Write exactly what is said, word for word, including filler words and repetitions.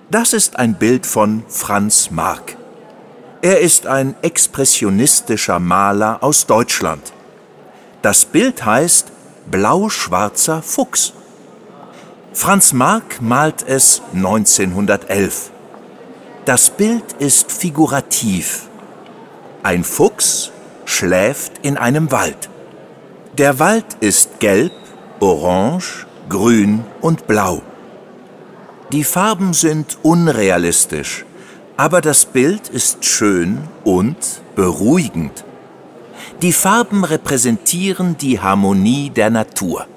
Das ist ein Bild von Franz Marc. Er ist ein expressionistischer Maler aus Deutschland. Das Bild heißt Blau-schwarzer Fuchs. Franz Marc malt es neunzehnhundertelf. Das Bild ist figurativ. Ein Fuchs schläft in einem Wald. Der Wald ist gelb, orange, grün und blau. Die Farben sind unrealistisch, aber das Bild ist schön und beruhigend. Die Farben repräsentieren die Harmonie der Natur.